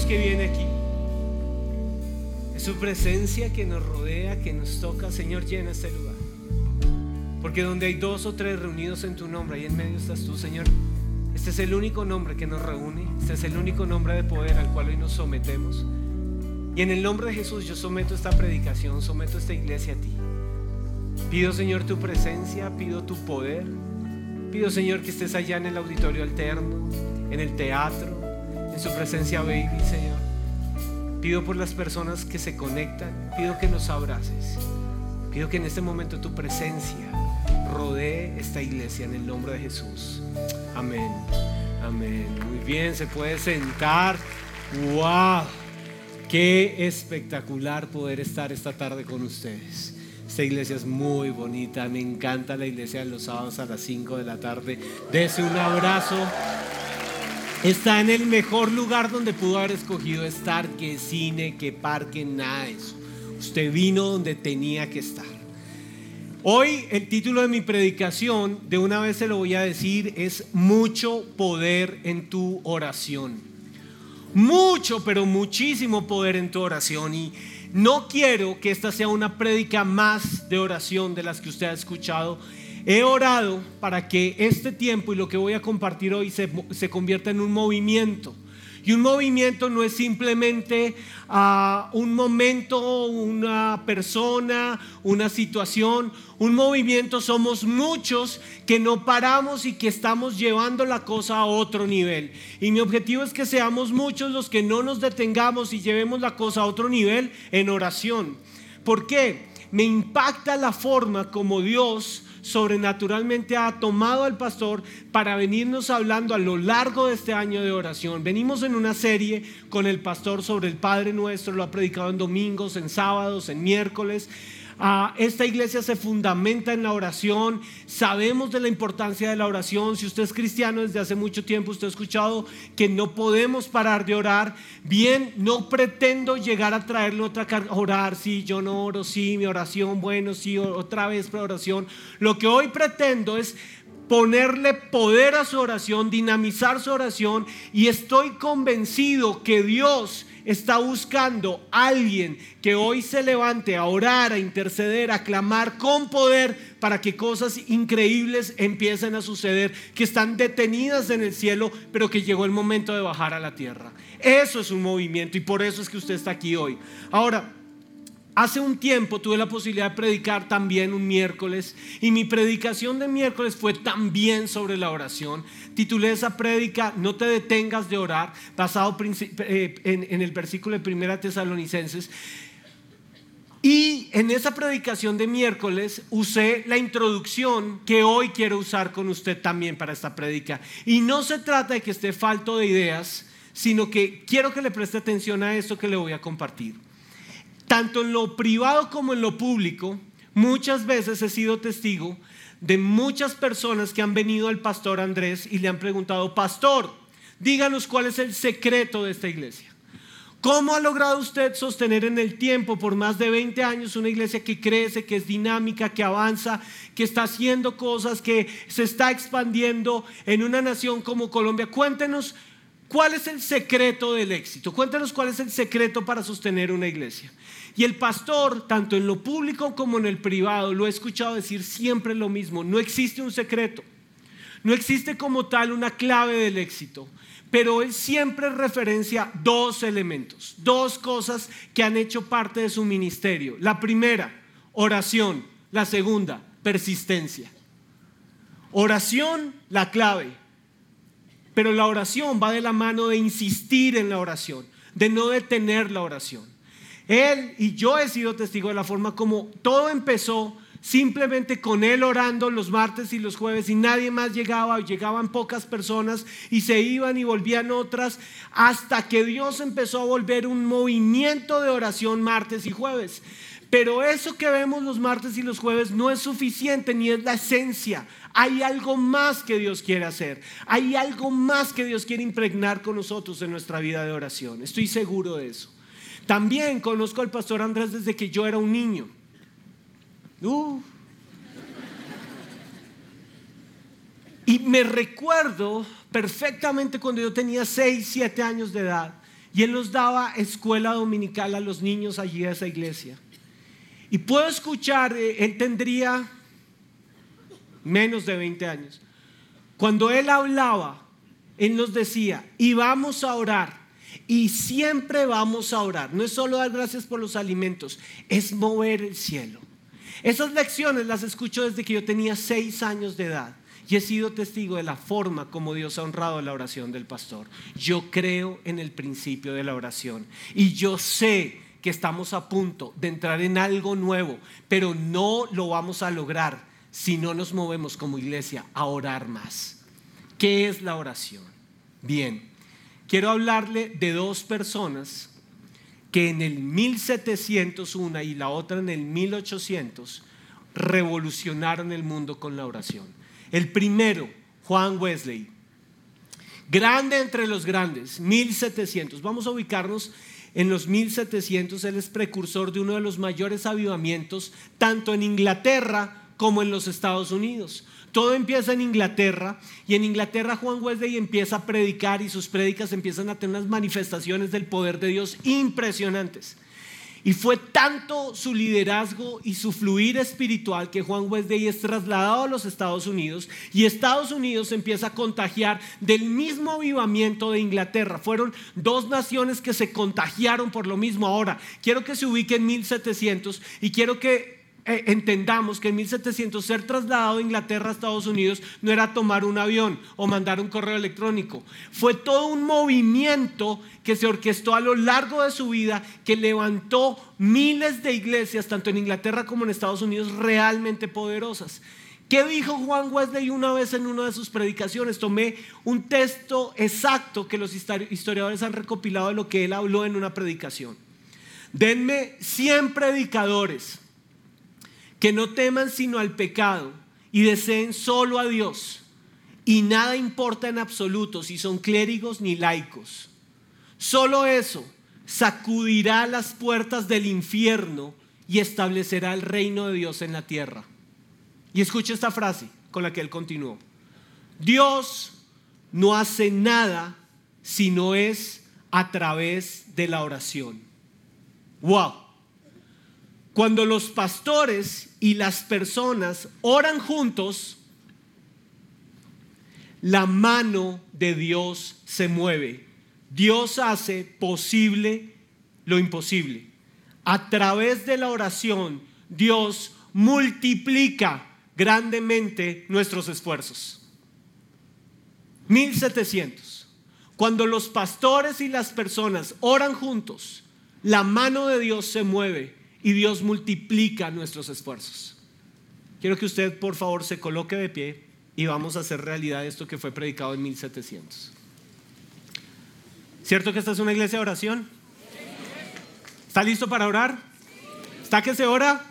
que viene aquí. Es su presencia que nos rodea, que nos toca. Señor, llena este lugar. Porque donde hay 2 o 3 reunidos en tu nombre, ahí en medio estás tú, Señor. Este es el único nombre que nos reúne. Este es el único nombre de poder al cual hoy nos sometemos. Y en el nombre de Jesús yo someto esta predicación, someto esta iglesia a ti. Pido, Señor, tu presencia, pido tu poder. Pido, Señor, que estés allá en el auditorio alterno, en el teatro, en su presencia, baby, Señor. Pido por las personas que se conectan, pido que nos abraces. Pido que en este momento tu presencia rodee esta iglesia en el nombre de Jesús. Amén, amén. Muy bien, se puede sentar. ¡Wow! Qué espectacular poder estar esta tarde con ustedes. Esta iglesia es muy bonita, me encanta la iglesia de los sábados a las 5 de la tarde. Dese un abrazo. Está en el mejor lugar donde pudo haber escogido estar, que cine, que parque, nada de eso. Usted vino donde tenía que estar. Hoy el título de mi predicación, de una vez se lo voy a decir, es mucho poder en tu oración. Mucho, pero muchísimo poder en tu oración. Y no quiero que esta sea una prédica más de oración de las que usted ha escuchado. He orado para que este tiempo y lo que voy a compartir hoy se convierta en un movimiento. Y un movimiento no es simplemente un momento, una persona, una situación. Un movimiento somos muchos que no paramos y que estamos llevando la cosa a otro nivel. Y mi objetivo es que seamos muchos los que no nos detengamos y llevemos la cosa a otro nivel en oración. ¿Por qué? Me impacta la forma como Dios sobrenaturalmente ha tomado al pastor para venirnos hablando a lo largo de este año de oración. Venimos en una serie con el pastor sobre el Padre Nuestro, lo ha predicado en domingos, en sábados, en miércoles. Esta iglesia se fundamenta en la oración. Sabemos de la importancia de la oración. Si usted es cristiano desde hace mucho tiempo, usted ha escuchado que no podemos parar de orar. Bien, no pretendo llegar a traerle otra carga. Orar, sí, yo no oro, sí, mi oración, bueno, sí, otra vez para oración. Lo que hoy pretendo es ponerle poder a su oración, dinamizar su oración, y estoy convencido que Dios está buscando a alguien que hoy se levante a orar, a interceder, a clamar con poder para que cosas increíbles empiecen a suceder, que están detenidas en el cielo, pero que llegó el momento de bajar a la tierra. Eso es un movimiento y por eso es que usted está aquí hoy. Ahora, hace un tiempo tuve la posibilidad de predicar también un miércoles, y mi predicación de miércoles fue también sobre la oración. Titulé esa prédica "No te detengas de orar", basado en el versículo de 1 Tesalonicenses. Y en esa predicación de miércoles usé la introducción que hoy quiero usar con usted también para esta prédica. Y no se trata de que esté falto de ideas, sino que quiero que le preste atención a esto que le voy a compartir. Tanto en lo privado como en lo público, muchas veces he sido testigo de muchas personas que han venido al pastor Andrés y le han preguntado: pastor, díganos cuál es el secreto de esta iglesia. ¿Cómo ha logrado usted sostener en el tiempo, por más de 20 años, una iglesia que crece, que es dinámica, que avanza, que está haciendo cosas, que se está expandiendo en una nación como Colombia? Cuéntenos cuál es el secreto del éxito. Cuéntenos cuál es el secreto para sostener una iglesia. Y el pastor, tanto en lo público como en el privado, lo he escuchado decir siempre lo mismo: no existe un secreto, no existe como tal una clave del éxito, pero él siempre referencia 2 elementos, 2 cosas que han hecho parte de su ministerio. La primera, oración; la segunda, persistencia. Oración, la clave, pero la oración va de la mano de insistir en la oración, de no detener la oración. Él y yo he sido testigo de la forma como todo empezó simplemente con él orando los martes y los jueves, y nadie más llegaba, o llegaban pocas personas y se iban y volvían otras, hasta que Dios empezó a volver un movimiento de oración martes y jueves. Pero eso que vemos los martes y los jueves no es suficiente, ni es la esencia. Hay algo más que Dios quiere hacer. Hay algo más que Dios quiere impregnar con nosotros en nuestra vida de oración. Estoy seguro de eso. También conozco al pastor Andrés desde que yo era un niño. Y me recuerdo perfectamente cuando yo tenía 6, 7 años de edad, y él nos daba escuela dominical a los niños allí de esa iglesia. Y puedo escuchar, él tendría menos de 20 años. Cuando él hablaba, él nos decía, y vamos a orar, y siempre vamos a orar. No es solo dar gracias por los alimentos, es mover el cielo. Esas lecciones las escucho desde que yo tenía 6 años de edad. Y he sido testigo de la forma como Dios ha honrado la oración del pastor. Yo creo en el principio de la oración. Y yo sé que estamos a punto de entrar en algo nuevo, pero no lo vamos a lograr si no nos movemos como iglesia a orar más. ¿Qué es la oración? Bien, quiero hablarle de 2 personas que en el 1700, una y la otra en el 1800, revolucionaron el mundo con la oración. El primero, Juan Wesley, grande entre los grandes, 1700. Vamos a ubicarnos en los 1700. Él es precursor de uno de los mayores avivamientos, tanto en Inglaterra como en los Estados Unidos. Todo empieza en Inglaterra, y en Inglaterra Juan Wesley empieza a predicar, y sus prédicas empiezan a tener unas manifestaciones del poder de Dios impresionantes. Y fue tanto su liderazgo y su fluir espiritual que Juan Wesley es trasladado a los Estados Unidos, y Estados Unidos empieza a contagiar del mismo avivamiento de Inglaterra. Fueron 2 naciones que se contagiaron por lo mismo. Ahora, quiero que se ubique en 1700 y quiero que entendamos que en 1700 ser trasladado de Inglaterra a Estados Unidos no era tomar un avión o mandar un correo electrónico. Fue todo un movimiento que se orquestó a lo largo de su vida, que levantó miles de iglesias, tanto en Inglaterra como en Estados Unidos, realmente poderosas. ¿Qué dijo Juan Wesley una vez en una de sus predicaciones? Tomé un texto exacto que los historiadores han recopilado de lo que él habló en una predicación. Denme 100 predicadores que no teman sino al pecado y deseen solo a Dios, y nada importa en absoluto si son clérigos ni laicos. Solo eso sacudirá las puertas del infierno y establecerá el reino de Dios en la tierra. Y escucha esta frase con la que él continuó: Dios no hace nada si no es a través de la oración. ¡Wow! Cuando los pastores y las personas oran juntos, la mano de Dios se mueve. Dios hace posible lo imposible. A través de la oración, Dios multiplica grandemente nuestros esfuerzos. 1700. Cuando los pastores y las personas oran juntos, la mano de Dios se mueve y Dios multiplica nuestros esfuerzos. Quiero que usted por favor se coloque de pie y vamos a hacer realidad esto que fue predicado en 1700. ¿Cierto que esta es una iglesia de oración? ¿Está listo para orar? ¿Está que se ora?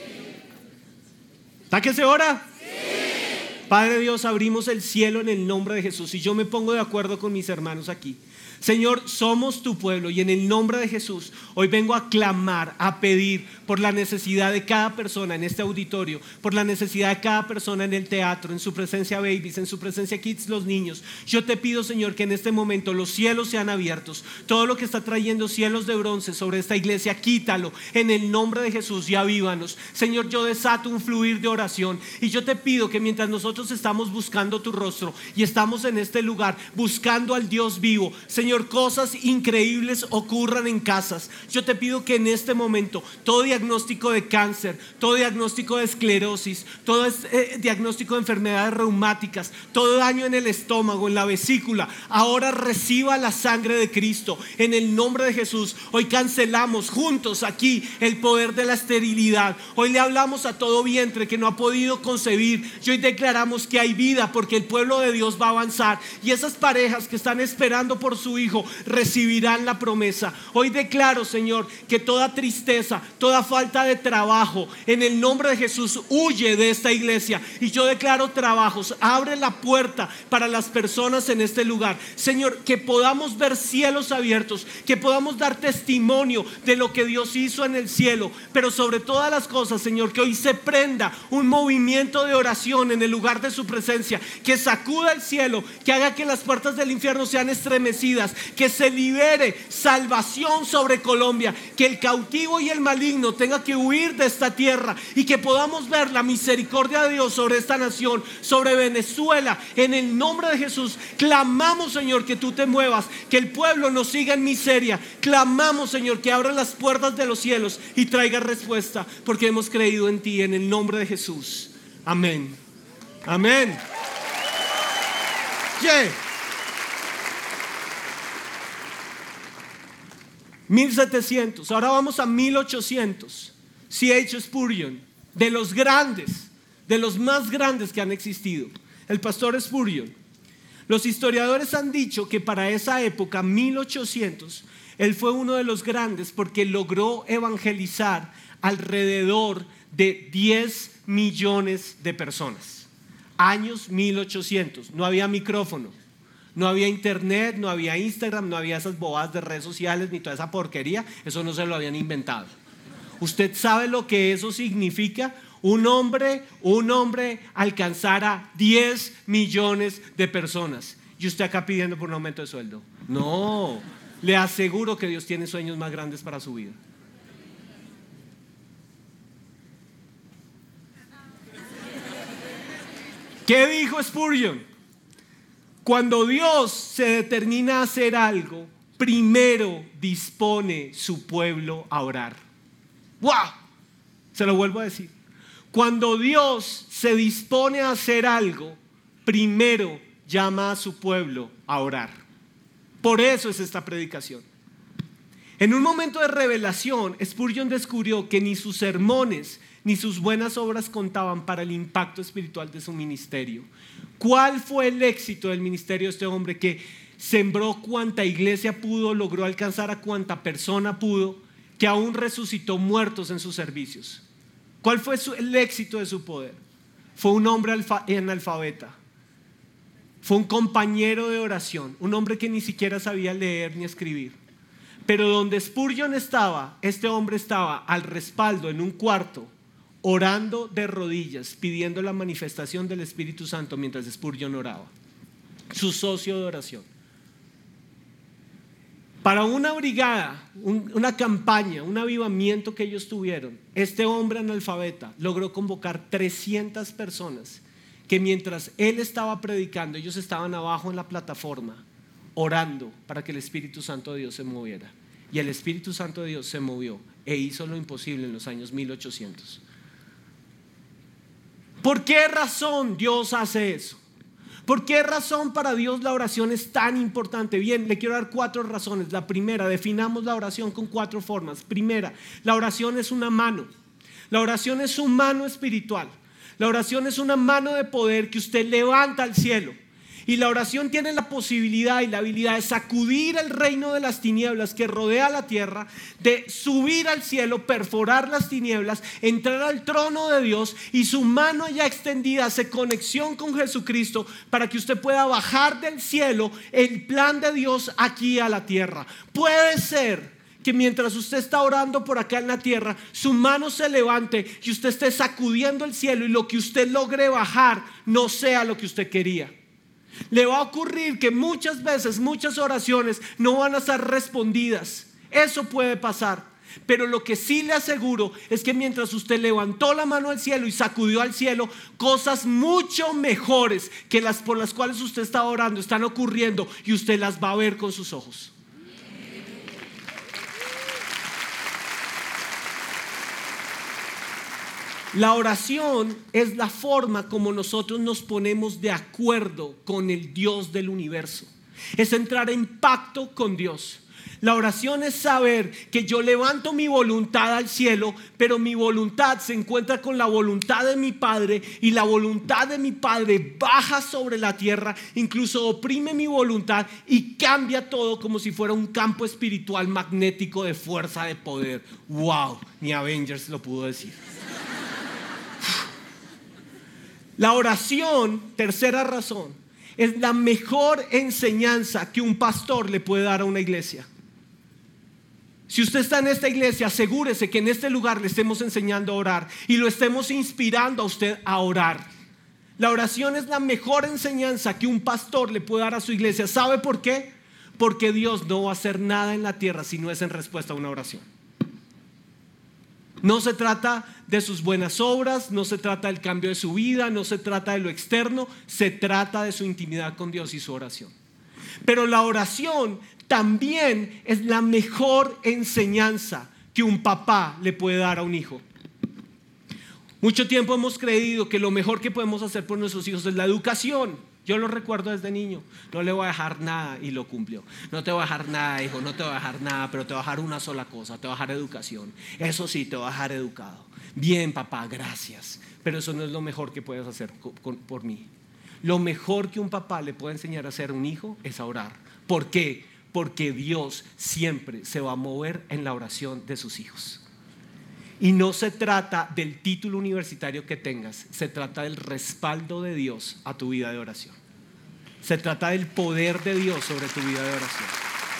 ¿Está que se ora? Padre Dios, abrimos el cielo en el nombre de Jesús, y yo me pongo de acuerdo con mis hermanos aquí. Señor, somos tu pueblo, y en el nombre de Jesús hoy vengo a clamar, a pedir por la necesidad de cada persona en este auditorio, por la necesidad de cada persona en el teatro, en su presencia babies, en su presencia kids, los niños. Yo te pido, Señor, que en este momento los cielos sean abiertos. Todo lo que está trayendo cielos de bronce sobre esta iglesia, quítalo en el nombre de Jesús y avívanos. Señor, yo desato un fluir de oración, y yo te pido que mientras nosotros estamos buscando tu rostro y estamos en este lugar buscando al Dios vivo, Señor, cosas increíbles ocurran en casas. Yo te pido que en este momento todo diagnóstico de cáncer, todo diagnóstico de esclerosis, todo diagnóstico de enfermedades reumáticas, todo daño en el estómago, en la vesícula, ahora reciba la sangre de Cristo en el nombre de Jesús. Hoy cancelamos juntos aquí el poder de la esterilidad. Hoy le hablamos a todo vientre que no ha podido concebir, y hoy declaramos que hay vida, porque el pueblo de Dios va a avanzar, y esas parejas que están esperando por su hijo recibirán la promesa. Hoy declaro, Señor, que toda tristeza, toda falta de trabajo, en el nombre de Jesús huye de esta iglesia, y yo declaro trabajos. Abre la puerta para las personas en este lugar, Señor, que podamos ver cielos abiertos, que podamos dar testimonio de lo que Dios hizo en el cielo, pero sobre todas las cosas, Señor, que hoy se prenda un movimiento de oración en el lugar lugar de su presencia, que sacuda el cielo, que haga que las puertas del infierno sean estremecidas, que se libere salvación sobre Colombia, que el cautivo y el maligno tenga que huir de esta tierra y que podamos ver la misericordia de Dios sobre esta nación, sobre Venezuela. En el nombre de Jesús clamamos, Señor, que tú te muevas, que el pueblo no siga en miseria. Clamamos, Señor, que abra las puertas de los cielos y traiga respuesta, porque hemos creído en ti, en el nombre de Jesús. Amén. Amén. Yeah. 1700, ahora vamos a 1800. C.H. Spurgeon, de los grandes, de los más grandes que han existido, el pastor Spurgeon. Los historiadores han dicho que para esa época, 1800, él fue uno de los grandes porque logró evangelizar alrededor de 10 millones de personas. Años 1800, no había micrófono, no había internet, no había Instagram, no había esas bobadas de redes sociales ni toda esa porquería. Eso no se lo habían inventado. ¿Usted sabe lo que eso significa? Un hombre alcanzara 10 millones de personas. Y usted acá pidiendo por un aumento de sueldo. No, le aseguro que Dios tiene sueños más grandes para su vida. ¿Qué dijo Spurgeon? Cuando Dios se determina a hacer algo, primero dispone su pueblo a orar. ¡Wow! Se lo vuelvo a decir. Cuando Dios se dispone a hacer algo, primero llama a su pueblo a orar. Por eso es esta predicación. En un momento de revelación, Spurgeon descubrió que ni sus sermones ni sus buenas obras contaban para el impacto espiritual de su ministerio. ¿Cuál fue el éxito del ministerio de este hombre que sembró cuanta iglesia pudo, logró alcanzar a cuanta persona pudo, que aún resucitó muertos en sus servicios? ¿Cuál fue el éxito de su poder? Fue un hombre analfabeta. Fue un compañero de oración, un hombre que ni siquiera sabía leer ni escribir. Pero donde Spurgeon estaba, este hombre estaba al respaldo en un cuarto, orando de rodillas, pidiendo la manifestación del Espíritu Santo mientras Spurgeon oraba. Su socio de oración. Para una brigada, una campaña, un avivamiento que ellos tuvieron, este hombre analfabeta logró convocar 300 personas que mientras él estaba predicando, ellos estaban abajo en la plataforma orando para que el Espíritu Santo de Dios se moviera. Y el Espíritu Santo de Dios se movió e hizo lo imposible en los años 1800. ¿Por qué razón Dios hace eso? ¿Por qué razón para Dios la oración es tan importante? Bien, le quiero dar 4 razones. La primera, definamos la oración con 4 formas. Primera, la oración es una mano. La oración es su mano espiritual. La oración es una mano de poder que usted levanta al cielo. Y la oración tiene la posibilidad y la habilidad de sacudir el reino de las tinieblas que rodea la tierra, de subir al cielo, perforar las tinieblas, entrar al trono de Dios y su mano ya extendida hace conexión con Jesucristo para que usted pueda bajar del cielo el plan de Dios aquí a la tierra. Puede ser que mientras usted está orando por acá en la tierra, su mano se levante y usted esté sacudiendo el cielo y lo que usted logre bajar no sea lo que usted quería. Le va a ocurrir que muchas veces, muchas oraciones no van a ser respondidas. Eso puede pasar. Pero lo que sí le aseguro es que mientras usted levantó la mano al cielo y sacudió al cielo, cosas mucho mejores que las por las cuales usted está orando están ocurriendo y usted las va a ver con sus ojos. La oración es la forma como nosotros nos ponemos de acuerdo con el Dios del universo. Es entrar en pacto con Dios. La oración es saber que yo levanto mi voluntad al cielo, pero mi voluntad se encuentra con la voluntad de mi Padre y la voluntad de mi Padre baja sobre la tierra, incluso oprime mi voluntad y cambia todo como si fuera un campo espiritual magnético de fuerza, de poder. ¡Wow! Ni Avengers lo pudo decir. La oración, tercera razón, es la mejor enseñanza que un pastor le puede dar a una iglesia. Si usted está en esta iglesia, asegúrese que en este lugar le estemos enseñando a orar y lo estemos inspirando a usted a orar. La oración es la mejor enseñanza que un pastor le puede dar a su iglesia. ¿Sabe por qué? Porque Dios no va a hacer nada en la tierra si no es en respuesta a una oración. No se trata de sus buenas obras, no se trata del cambio de su vida, no se trata de lo externo, se trata de su intimidad con Dios y su oración. Pero la oración también es la mejor enseñanza que un papá le puede dar a un hijo. Mucho tiempo hemos creído que lo mejor que podemos hacer por nuestros hijos es la educación. Yo lo recuerdo desde niño. No le voy a dejar nada, y lo cumplió. No te voy a dejar nada, hijo, no te voy a dejar nada, pero te voy a dejar una sola cosa, te voy a dejar educación. Eso sí, te voy a dejar educado. Bien, papá, gracias. Pero eso no es lo mejor que puedes hacer por mí. Lo mejor que un papá le puede enseñar a hacer a un hijo es a orar. ¿Por qué? Porque Dios siempre se va a mover en la oración de sus hijos. Y no se trata del título universitario que tengas, se trata del respaldo de Dios a tu vida de oración. Se trata del poder de Dios sobre tu vida de oración.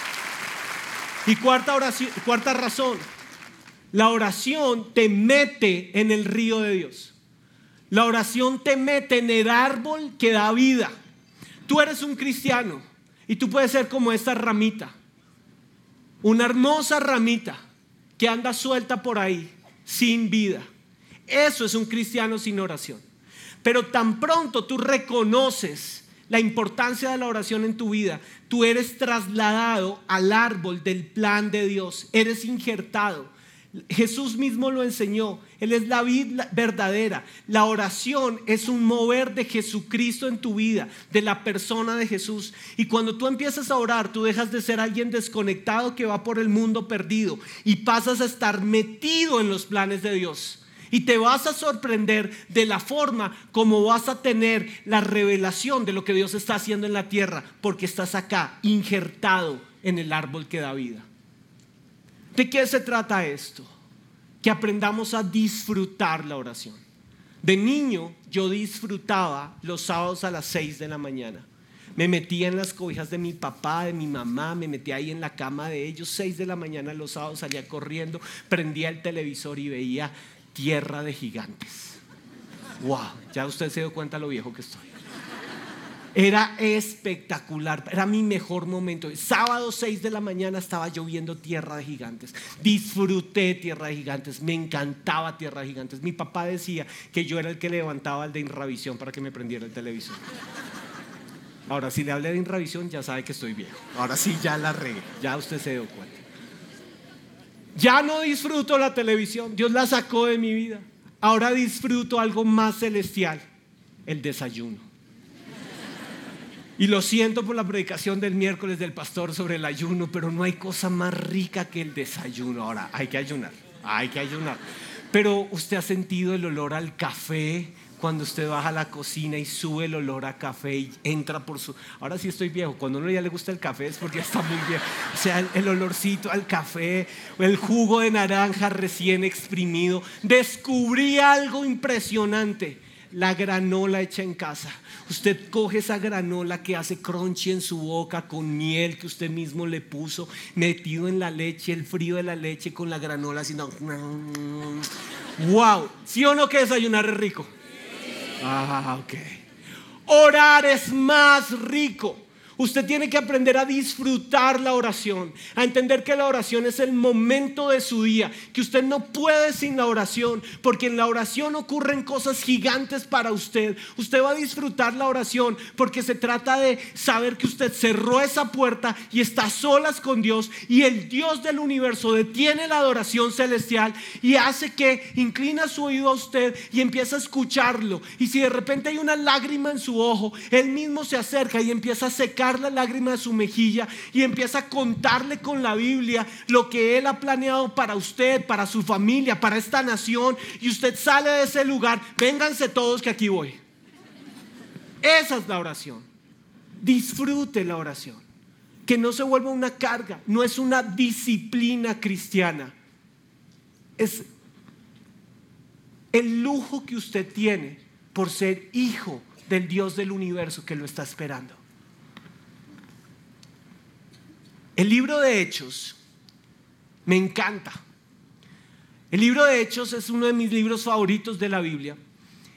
Y cuarta razón, la oración te mete en el río de Dios. La oración te mete en el árbol que da vida. Tú eres un cristiano y tú puedes ser como esta ramita, una hermosa ramita que anda suelta por ahí, sin vida. Eso es un cristiano sin oración. Pero tan pronto tú reconoces la importancia de la oración en tu vida, tú eres trasladado al árbol del plan de Dios, eres injertado. Jesús mismo lo enseñó. Él es la vid verdadera. La oración es un mover de Jesucristo en tu vida, de la persona de Jesús. Y cuando tú empiezas a orar, tú dejas de ser alguien desconectado que va por el mundo perdido y pasas a estar metido en los planes de Dios. Y te vas a sorprender de la forma como vas a tener la revelación de lo que Dios está haciendo en la tierra, porque estás acá injertado en el árbol que da vida. ¿De qué se trata esto? Que aprendamos a disfrutar la oración. De niño yo disfrutaba los sábados a las 6 de la mañana. Me metía en las cobijas de mi papá, de mi mamá, me metía ahí en la cama de ellos. 6 de la mañana los sábados salía corriendo, prendía el televisor y veía Tierra de Gigantes. Wow, ya usted se dio cuenta lo viejo que estoy. Era espectacular, era mi mejor momento. Sábado 6 de la mañana estaba yo viendo Tierra de Gigantes. Disfruté Tierra de Gigantes, me encantaba Tierra de Gigantes. Mi papá decía que yo era el que levantaba el de Inravisión para que me prendiera el televisor. Ahora, si le hablé de Inravisión, ya sabe que estoy viejo. Ahora sí, ya la regué, ya usted se dio cuenta. Ya no disfruto la televisión, Dios la sacó de mi vida. Ahora disfruto algo más celestial, el desayuno. Y lo siento por la predicación del miércoles del pastor sobre el ayuno, pero no hay cosa más rica que el desayuno. Ahora, hay que ayunar. Pero usted ha sentido el olor al café cuando usted baja a la cocina y sube el olor a café y entra por su... Ahora sí estoy viejo, cuando a uno ya le gusta el café es porque ya está muy viejo. O sea, el olorcito al café, el jugo de naranja recién exprimido. Descubrí algo impresionante. La granola hecha en casa. Usted coge esa granola que hace crunchy en su boca con miel que usted mismo le puso, metido en la leche, el frío de la leche con la granola haciendo... ¡Wow! ¿Sí o no que desayunar es rico? Ok. Orar es más rico. Usted tiene que aprender a disfrutar la oración, a entender que la oración es el momento de su día, que usted no puede sin la oración, porque en la oración ocurren cosas gigantes para usted. Usted va a disfrutar la oración porque se trata de saber que usted cerró esa puerta y está a solas con Dios, y el Dios del universo detiene la adoración celestial y hace que inclina su oído a usted y empieza a escucharlo. Y si de repente hay una lágrima en su ojo, Él mismo se acerca y empieza a secar la lágrima de su mejilla y empieza a contarle con la Biblia lo que Él ha planeado para usted, para su familia, para esta nación, y usted sale de ese lugar. Vénganse todos que aquí voy. Esa es la oración. Disfrute la oración, que no se vuelva una carga. No es una disciplina cristiana, es el lujo que usted tiene por ser hijo del Dios del universo que lo está esperando. El libro de Hechos me encanta. El libro de Hechos es uno de mis libros favoritos de la Biblia.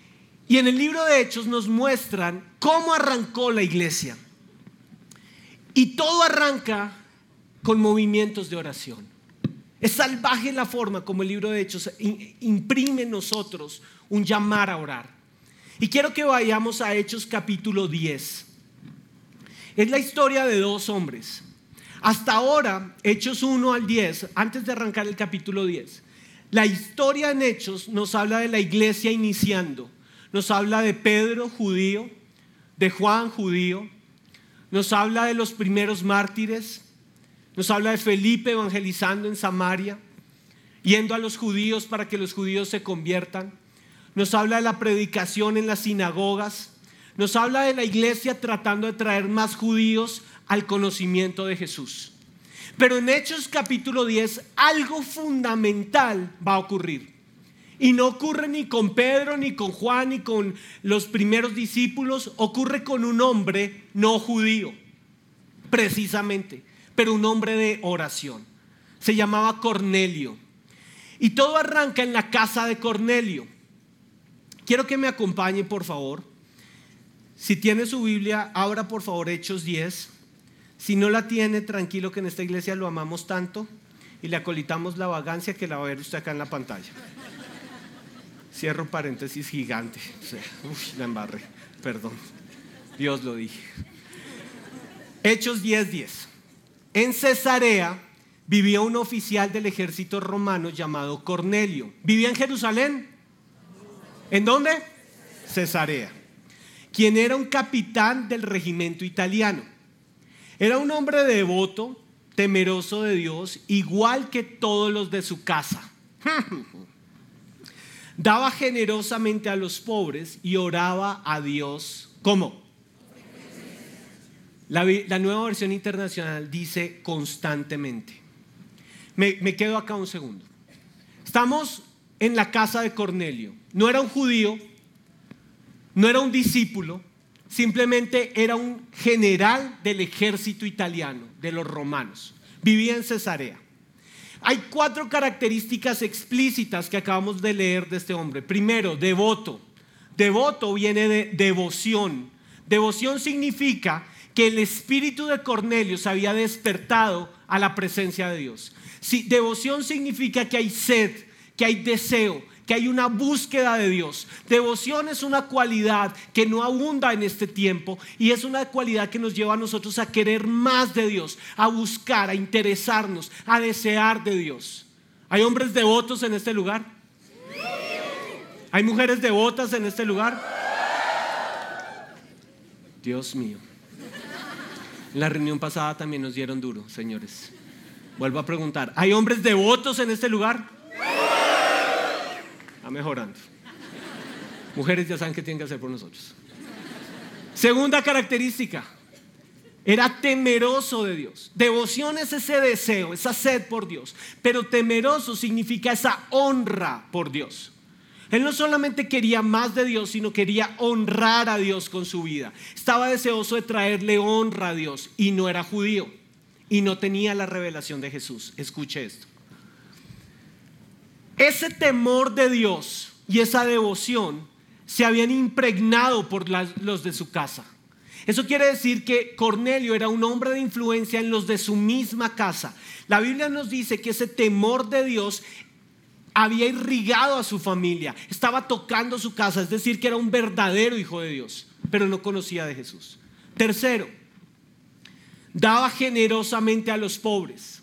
Y en el libro de Hechos nos muestran cómo arrancó la iglesia. Y todo arranca con movimientos de oración. Es salvaje la forma como el libro de Hechos imprime en nosotros un llamar a orar. Y quiero que vayamos a Hechos capítulo 10. Es la historia de dos hombres. Hasta ahora, Hechos 1 al 10, antes de arrancar el capítulo 10, la historia en Hechos nos habla de la iglesia iniciando. Nos habla de Pedro, judío, de Juan, judío. Nos habla de los primeros mártires. Nos habla de Felipe evangelizando en Samaria, yendo a los judíos para que los judíos se conviertan. Nos habla de la predicación en las sinagogas. Nos habla de la iglesia tratando de traer más judíos al conocimiento de Jesús. Pero en Hechos capítulo 10 algo fundamental va a ocurrir. Y no ocurre ni con Pedro, ni con Juan, ni con los primeros discípulos. Ocurre con un hombre no judío, precisamente, pero un hombre de oración. Se llamaba Cornelio. Y todo arranca en la casa de Cornelio. Quiero que me acompañe, por favor. Si tiene su Biblia, abra por favor Hechos 10. Si no la tiene, tranquilo, que en esta iglesia lo amamos tanto y le acolitamos la vagancia que la va a ver usted acá en la pantalla. Cierro paréntesis gigante. O sea, la embarré, perdón. Dios lo dije. Hechos 10:10. En Cesarea vivía un oficial del ejército romano llamado Cornelio. ¿Vivía en Jerusalén? ¿En dónde? Cesarea. Quien era un capitán del regimiento italiano. Era un hombre devoto, temeroso de Dios, igual que todos los de su casa. Daba generosamente a los pobres y oraba a Dios. ¿Cómo? La nueva versión internacional dice constantemente. Me quedo acá un segundo. Estamos en la casa de Cornelio. No era un judío, no era un discípulo, simplemente era un general del ejército italiano, de los romanos. Vivía en Cesarea. Hay 4 características explícitas que acabamos de leer de este hombre. Primero, devoto. Devoto viene de devoción. Devoción significa que el espíritu de Cornelio se había despertado a la presencia de Dios. Sí, devoción significa que hay sed, que hay deseo, que hay una búsqueda de Dios. Devoción es una cualidad que no abunda en este tiempo y es una cualidad que nos lleva a nosotros a querer más de Dios, a buscar, a interesarnos, a desear de Dios. ¿Hay hombres devotos en este lugar? ¿Hay mujeres devotas en este lugar? Dios mío. En la reunión pasada también nos dieron duro, señores. Vuelvo a preguntar, ¿hay hombres devotos en este lugar? Va mejorando. Mujeres ya saben qué tienen que hacer por nosotros. Segunda característica, era temeroso de Dios. Devoción es ese deseo, esa sed por Dios, pero temeroso significa esa honra por Dios. Él no solamente quería más de Dios, sino quería honrar a Dios con su vida. Estaba deseoso de traerle honra a Dios y no era judío y no tenía la revelación de Jesús. Escuche esto. Ese temor de Dios y esa devoción se habían impregnado por los de su casa. Eso quiere decir que Cornelio era un hombre de influencia en los de su misma casa. La Biblia nos dice que ese temor de Dios había irrigado a su familia, estaba tocando su casa, es decir, que era un verdadero hijo de Dios, pero no conocía de Jesús. Tercero, daba generosamente a los pobres.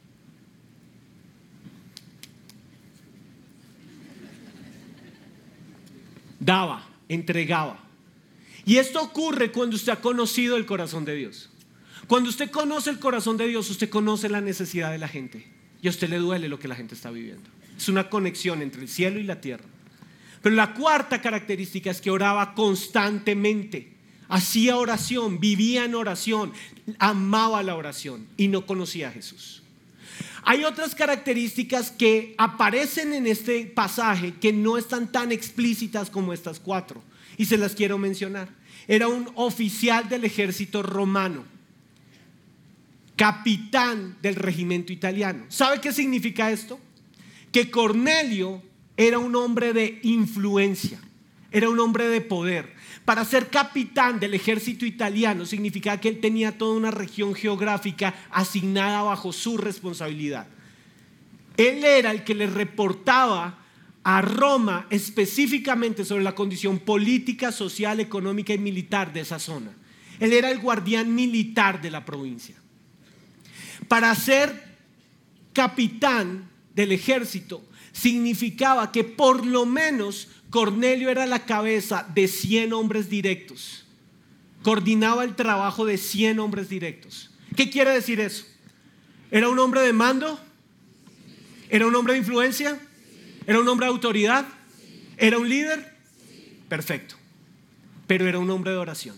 Daba, entregaba. Y esto ocurre cuando usted ha conocido el corazón de Dios. Cuando usted conoce el corazón de Dios, usted conoce la necesidad de la gente y a usted le duele lo que la gente está viviendo. Es una conexión entre el cielo y la tierra. Pero la cuarta característica es que oraba constantemente. Hacía oración, vivía en oración, amaba la oración y no conocía a Jesús. Hay otras características que aparecen en este pasaje que no están tan explícitas como estas 4 y se las quiero mencionar. Era un oficial del ejército romano, capitán del regimiento italiano. ¿Sabe qué significa esto? Que Cornelio era un hombre de influencia. era un hombre de poder. Para ser capitán del ejército italiano significaba que él tenía toda una región geográfica asignada bajo su responsabilidad. Él era el que le reportaba a Roma específicamente sobre la condición política, social, económica y militar de esa zona. Él era el guardián militar de la provincia. Para ser capitán del ejército significaba que por lo menos Cornelio era la cabeza de 100 hombres directos. Coordinaba el trabajo de 100 hombres directos. ¿Qué quiere decir eso? ¿Era un hombre de mando? ¿Era un hombre de influencia? ¿Era un hombre de autoridad? ¿Era un líder? Perfecto. Pero era un hombre de oración.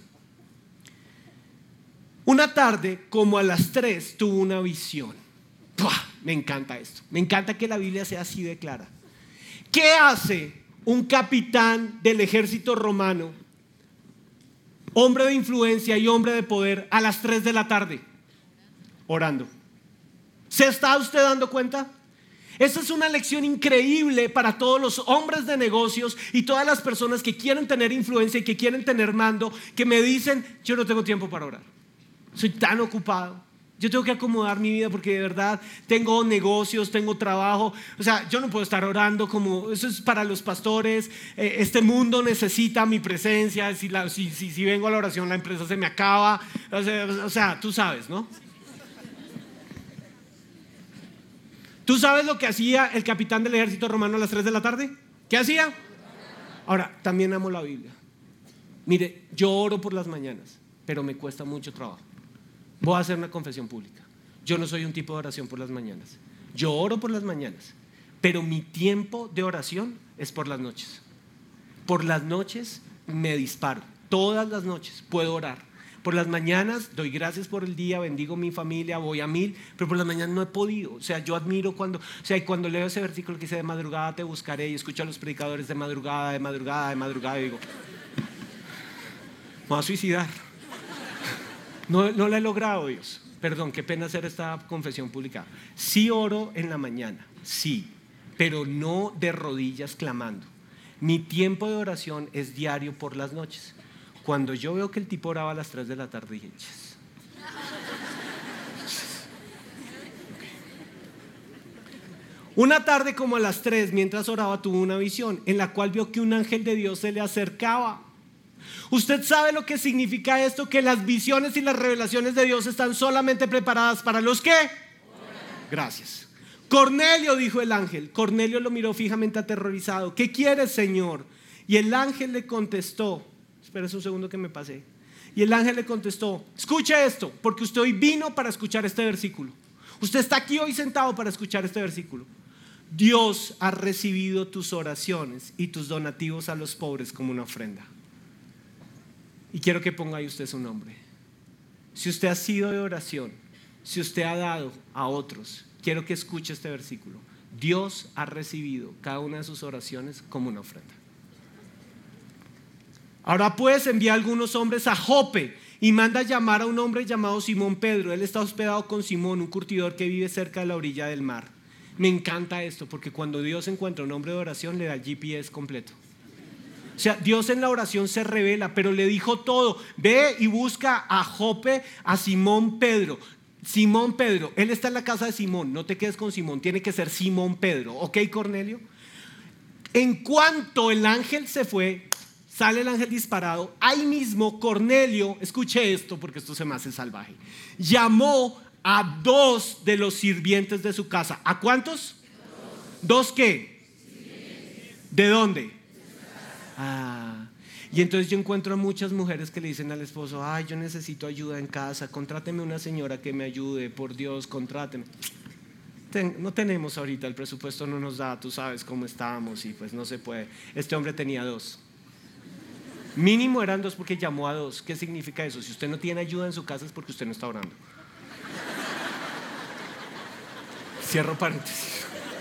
Una tarde, como a las 3, tuvo una visión. ¡Pua! Me encanta esto. Me encanta que la Biblia sea así de clara. ¿Qué hace un capitán del ejército romano, hombre de influencia y hombre de poder, a las 3 de la tarde? Orando. ¿Se está usted dando cuenta? Esta es una lección increíble para todos los hombres de negocios y todas las personas que quieren tener influencia y que quieren tener mando, que me dicen: yo no tengo tiempo para orar, soy tan ocupado, yo tengo que acomodar mi vida porque de verdad tengo negocios, tengo trabajo, o sea, yo no puedo estar orando como, eso es para los pastores, este mundo necesita mi presencia, si vengo a la oración la empresa se me acaba, o sea, tú sabes, ¿no? ¿Tú sabes lo que hacía el capitán del ejército romano a las 3 de la tarde? ¿Qué hacía? Ahora, también amo la Biblia. Mire, yo oro por las mañanas, pero me cuesta mucho trabajo. Voy a hacer una confesión pública. Yo no soy un tipo de oración por las mañanas. Yo oro por las mañanas, pero mi tiempo de oración es por las noches. Por las noches me disparo. Todas las noches puedo orar. Por las mañanas doy gracias por el día, bendigo mi familia, voy a 1000, pero por las mañanas no he podido. O sea, yo admiro cuando leo ese versículo que dice: de madrugada te buscaré, y escucho a los predicadores de madrugada, y digo: me voy a suicidar. No la he logrado, Dios. Perdón, qué pena hacer esta confesión pública. Sí oro en la mañana, sí, pero no de rodillas clamando. Mi tiempo de oración es diario por las noches. Cuando yo veo que el tipo oraba a las 3 de la tarde, dije: yes. Una tarde como a las 3, mientras oraba, tuvo una visión en la cual vio que un ángel de Dios se le acercaba. ¿Usted sabe lo que significa esto? Que las visiones y las revelaciones de Dios están solamente preparadas para los que oran. Gracias. Cornelio, dijo el ángel. Cornelio lo miró fijamente aterrorizado. ¿Qué quieres, Señor? Y el ángel le contestó. Espera un segundo que me pasé. Y el ángel le contestó: escuche esto, porque usted hoy vino para escuchar este versículo. Usted está aquí hoy sentado para escuchar este versículo. Dios ha recibido tus oraciones y tus donativos a los pobres como una ofrenda. Y quiero que ponga ahí usted su nombre. Si usted ha sido de oración, si usted ha dado a otros, quiero que escuche este versículo. Dios ha recibido cada una de sus oraciones como una ofrenda. Ahora puedes enviar a algunos hombres a Jope y manda llamar a un hombre llamado Simón Pedro. Él está hospedado con Simón, un curtidor que vive cerca de la orilla del mar. Me encanta esto, porque cuando Dios encuentra un hombre de oración, le da el GPS completo. O sea, Dios en la oración se revela, pero le dijo todo. Ve y busca a Jope, a Simón Pedro. Simón Pedro, él está en la casa de Simón. No te quedes con Simón, tiene que ser Simón Pedro. ¿Ok, Cornelio? En cuanto el ángel se fue, sale el ángel disparado. Ahí mismo Cornelio, escuche esto porque esto se me hace salvaje, llamó a 2 de los sirvientes de su casa. ¿A cuántos? 2 ¿qué? ¿De dónde? Y entonces yo encuentro a muchas mujeres que le dicen al esposo: ay, yo necesito ayuda en casa, contráteme una señora que me ayude, por Dios, contráteme. No tenemos ahorita, el presupuesto no nos da, tú sabes cómo estábamos y pues no se puede. Este hombre tenía 2. Mínimo eran 2 porque llamó a 2. ¿Qué significa eso? Si usted no tiene ayuda en su casa es porque usted no está orando. Cierro paréntesis.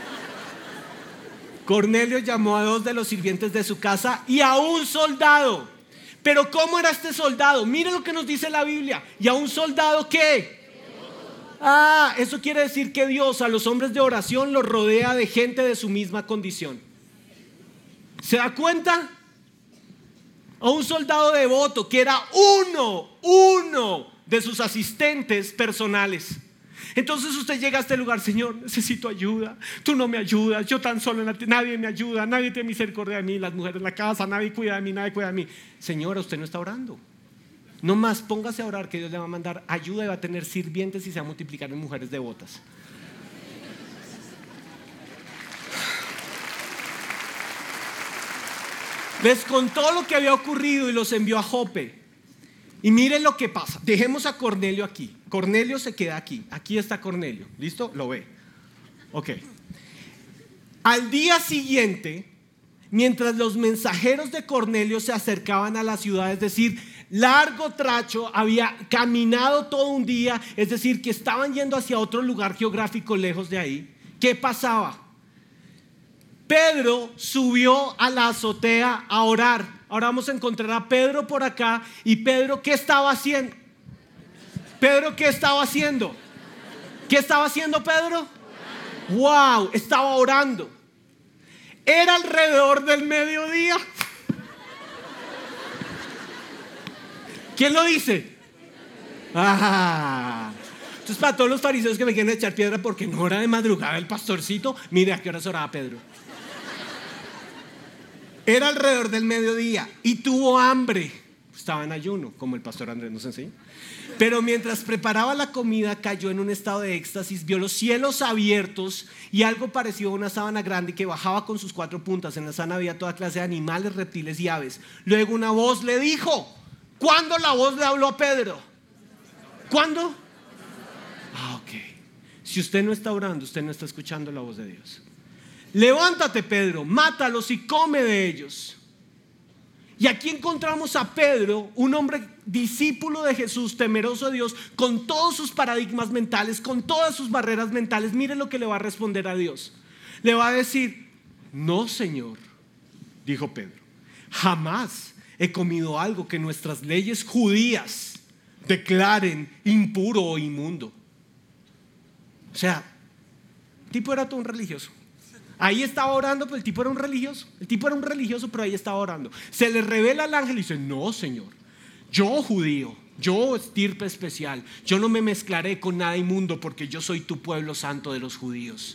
Cornelio llamó a 2 de los sirvientes de su casa y a un soldado. Pero ¿cómo era este soldado? Mire lo que nos dice la Biblia. ¿Y a un soldado qué? Eso quiere decir que Dios a los hombres de oración los rodea de gente de su misma condición. ¿Se da cuenta? a un soldado devoto que era uno de sus asistentes personales. Entonces usted llega a este lugar: Señor, necesito ayuda, tú no me ayudas, yo tan solo, nadie me ayuda, nadie tiene misericordia de mí, las mujeres en la casa, nadie cuida de mí, nadie cuida de mí. Señora, usted no está orando. No más póngase a orar, que Dios le va a mandar ayuda y va a tener sirvientes y se va a multiplicar en mujeres devotas. Les contó lo que había ocurrido y los envió a Jope. Y miren lo que pasa. Dejemos a Cornelio aquí. Cornelio se queda aquí. Aquí está Cornelio. ¿Listo? Lo ve. Ok. Al día siguiente, mientras los mensajeros de Cornelio se acercaban a la ciudad, es decir, largo trecho, había caminado todo un día, es decir, que estaban yendo hacia otro lugar geográfico lejos de ahí. ¿Qué pasaba? Pedro subió a la azotea a orar. Ahora vamos a encontrar a Pedro por acá. Y Pedro, ¿qué estaba haciendo? Pedro, ¿qué estaba haciendo? ¿Qué estaba haciendo Pedro? Wow, estaba orando. Era alrededor del mediodía. ¿Quién lo dice? Entonces, para todos los fariseos que me quieren echar piedra porque no era de madrugada el pastorcito, mire a qué horas oraba Pedro. Era alrededor del mediodía y tuvo hambre. Estaba en ayuno, como el pastor Andrés nos enseñó. Pero mientras preparaba la comida, cayó en un estado de éxtasis, vio los cielos abiertos y algo parecido a una sábana grande que bajaba con sus 4 puntas. En la sábana había toda clase de animales, reptiles y aves. Luego una voz le dijo. ¿Cuándo la voz le habló a Pedro? ¿Cuándo? Ok. Si usted no está orando, usted no está escuchando la voz de Dios. Levántate, Pedro, mátalos y come de ellos. Y aquí encontramos a Pedro, un hombre discípulo de Jesús, temeroso de Dios, con todos sus paradigmas mentales, con todas sus barreras mentales. Mire lo que le va a responder a Dios. Le va a decir: no, Señor, dijo Pedro, jamás he comido algo que nuestras leyes judías declaren impuro o inmundo. O sea, el tipo era todo un religioso. Ahí estaba orando, pero el tipo era un religioso. El tipo era un religioso, pero ahí estaba orando. Se le revela al ángel y dice: no, Señor, yo judío, yo estirpe especial, yo no me mezclaré con nada inmundo porque yo soy tu pueblo santo de los judíos.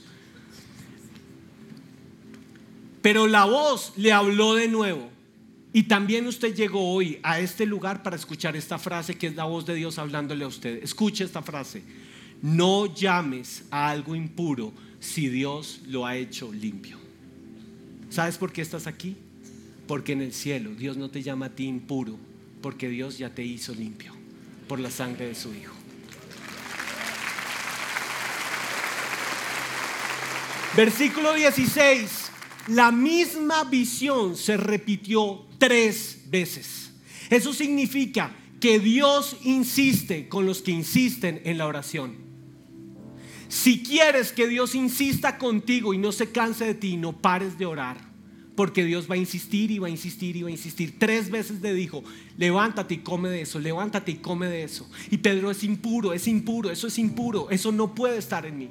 Pero la voz le habló de nuevo. Y también usted llegó hoy a este lugar para escuchar esta frase, que es la voz de Dios hablándole a usted. Escuche esta frase: no llames a algo impuro si Dios lo ha hecho limpio. ¿Sabes por qué estás aquí? Porque en el cielo Dios no te llama a ti impuro, porque Dios ya te hizo limpio por la sangre de su Hijo. Versículo 16. La misma visión se repitió 3 veces. Eso significa que Dios insiste con los que insisten en la oración. Si quieres que Dios insista contigo y no se canse de ti, no pares de orar, porque Dios va a insistir y va a insistir y va a insistir. 3 veces le dijo: levántate y come de eso, levántate y come de eso. Y Pedro: es impuro, eso es impuro, eso no puede estar en mí.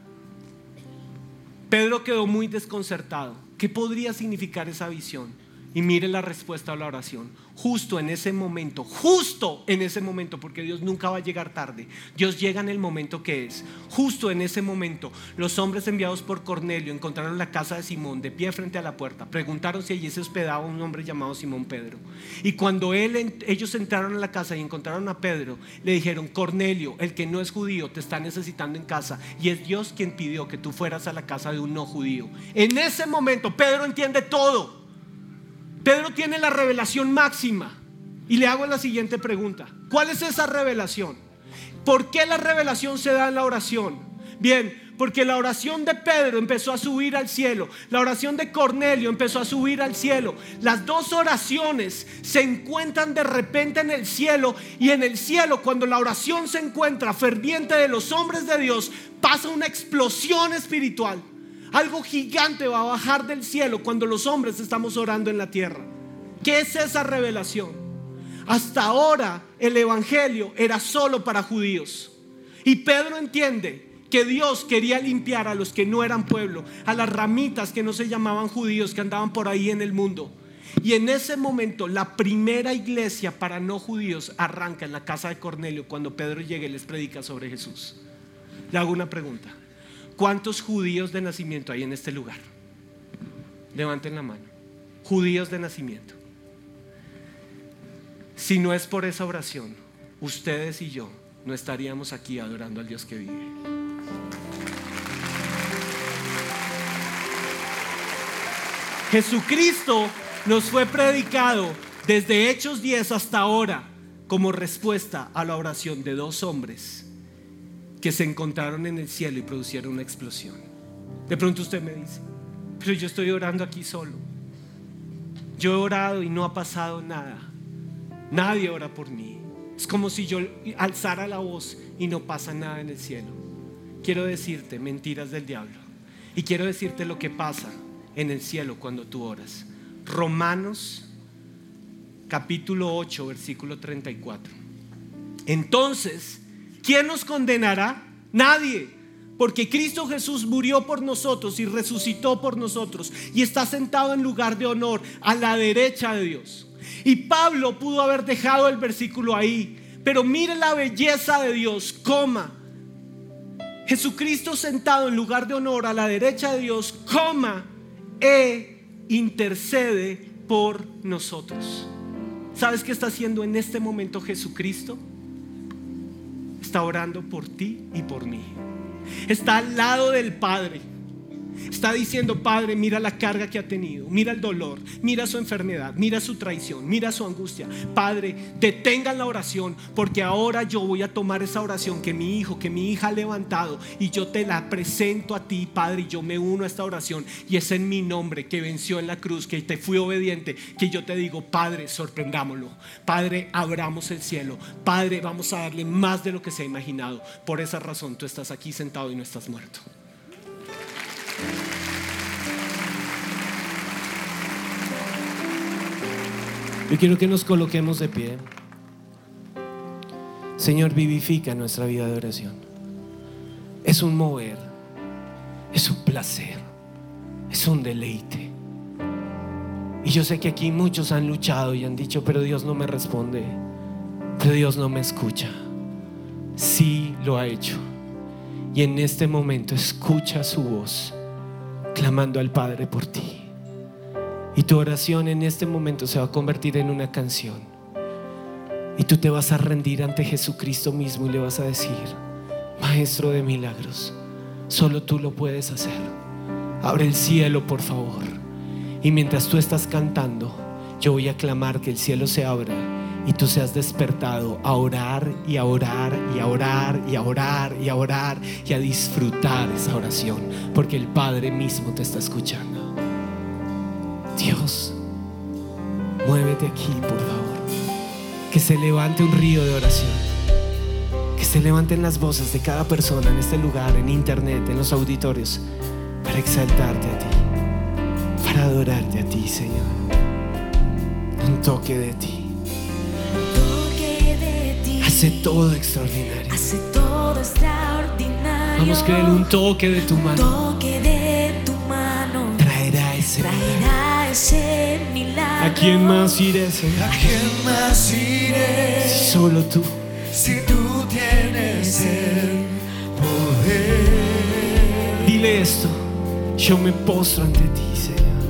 Pedro quedó muy desconcertado. ¿Qué podría significar esa visión? Y mire la respuesta a la oración. Justo en ese momento, porque Dios nunca va a llegar tarde. Dios llega en el momento que es. Justo en ese momento, los hombres enviados por Cornelio encontraron la casa de Simón de pie frente a la puerta. Preguntaron si allí se hospedaba un hombre llamado Simón Pedro. Y cuando ellos entraron a la casa y encontraron a Pedro, le dijeron: Cornelio, el que no es judío, te está necesitando en casa, y es Dios quien pidió que tú fueras a la casa de un no judío. En ese momento Pedro entiende todo. Pedro tiene la revelación máxima. Y le hago la siguiente pregunta: ¿cuál es esa revelación? ¿Por qué la revelación se da en la oración? Bien, porque la oración de Pedro empezó a subir al cielo. La oración de Cornelio empezó a subir al cielo. Las 2 oraciones se encuentran de repente en el cielo. Y en el cielo, cuando la oración se encuentra ferviente de los hombres de Dios, pasa una explosión espiritual. Algo gigante va a bajar del cielo cuando los hombres estamos orando en la tierra. ¿Qué es esa revelación? Hasta ahora el evangelio era solo para judíos. Y Pedro entiende que Dios quería limpiar a los que no eran pueblo, a las ramitas que no se llamaban judíos, que andaban por ahí en el mundo. Y en ese momento la primera iglesia para no judíos arranca en la casa de Cornelio cuando Pedro llega y les predica sobre Jesús. Le hago una pregunta: ¿cuántos judíos de nacimiento hay en este lugar? Levanten la mano. Judíos de nacimiento. Si no es por esa oración, ustedes y yo no estaríamos aquí adorando al Dios que vive. Jesucristo nos fue predicado desde Hechos 10 hasta ahora como respuesta a la oración de dos hombres que se encontraron en el cielo y producieron una explosión. De pronto usted me dice: pero yo estoy orando aquí solo. Yo he orado y no ha pasado nada. Nadie ora por mí. Es como si yo alzara la voz y no pasa nada en el cielo. Quiero decirte mentiras del diablo. Y quiero decirte lo que pasa en el cielo cuando tú oras. Romanos capítulo 8 versículo 34. Entonces, ¿quién nos condenará? Nadie, porque Cristo Jesús murió por nosotros y resucitó por nosotros y está sentado en lugar de honor a la derecha de Dios. Y Pablo pudo haber dejado el versículo ahí, pero mire la belleza de Dios, coma. Jesucristo sentado en lugar de honor a la derecha de Dios, coma, intercede por nosotros. ¿Sabes qué está haciendo en este momento Jesucristo? Está orando por ti y por mí. Está al lado del Padre. Está diciendo: Padre, mira la carga que ha tenido, mira el dolor, mira su enfermedad, mira su traición, mira su angustia. Padre, detengan la oración, porque ahora yo voy a tomar esa oración que mi hijo, que mi hija ha levantado, y yo te la presento a ti, Padre, y yo me uno a esta oración, y es en mi nombre que venció en la cruz, que te fui obediente, que yo te digo: Padre, sorprendámoslo. Padre, abramos el cielo. Padre, vamos a darle más de lo que se ha imaginado. Por esa razón tú estás aquí sentado y no estás muerto. Yo quiero que nos coloquemos de pie. Señor, vivifica nuestra vida de oración. Es un mover, es un placer, es un deleite. Y yo sé que aquí muchos han luchado y han dicho: pero Dios no me responde, pero Dios no me escucha. Sí lo ha hecho. Y en este momento escucha su voz clamando al Padre por ti. Y tu oración en este momento se va a convertir en una canción. Y tú te vas a rendir ante Jesucristo mismo y le vas a decir: Maestro de milagros, solo tú lo puedes hacer. Abre el cielo, por favor. Y mientras tú estás cantando, yo voy a clamar que el cielo se abra y tú seas despertado a orar y a orar y a orar y a orar y a orar y a disfrutar esa oración, porque el Padre mismo te está escuchando. Dios, muévete aquí, por favor. Que se levante un río de oración. Que se levanten las voces de cada persona en este lugar, en internet, en los auditorios, para exaltarte a ti, para adorarte a ti, Señor. Un toque de ti. Hace todo extraordinario. Hace todo extraordinario. Vamos a creerle un toque de tu mano. Toque de tu mano. Traerá ese milagro. ¿A quién más iré, Señor? ¿A quién más iré? Si solo tú. Si tú tienes el poder. Dile esto: yo me postro ante ti, Señor.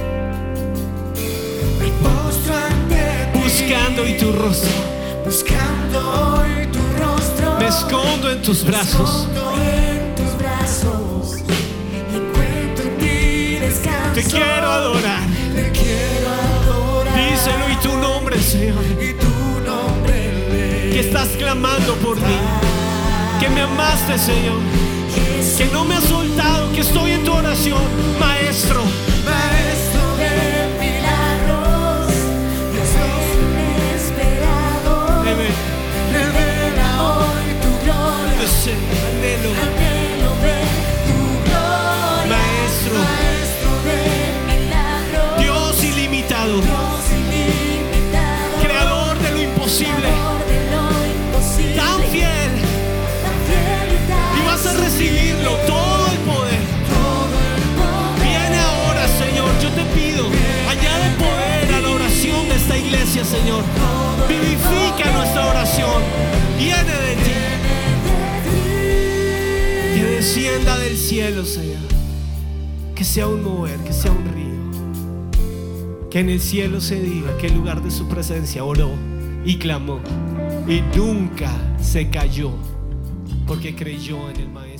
Me postro ante ti, buscando hoy tu rostro. buscando hoy tu rostro. Me escondo en tus brazos. En tus brazos encuentro en ti descanso. Te quiero adorar. Te quiero adorar. Díselo y tu nombre, Señor. Y tu nombre Que estás clamando por mí. Que me amaste, Señor. Que no me has soltado. Que estoy en tu oración, Maestro. Maestro de milagros, Dios Inesperado. revela hoy tu gloria. Yo sé, anhelo. Anhelo ver tu gloria. Maestro. Maestro de milagros. Dios ilimitado. Dios ilimitado. Creador de lo imposible. Creador de lo imposible. Tan fiel. Tan fiel y tan Y vas a recibirlo, todo el poder. todo el poder. Viene ahora, Señor. Yo te pido, añade poder, gracias, Señor. Vivifica nuestra oración. Viene de ti. Que descienda del cielo, Señor. Que sea un mover, que sea un río. Que en el cielo se diga que en lugar de su presencia oró y clamó y nunca se cayó porque creyó en el Maestro.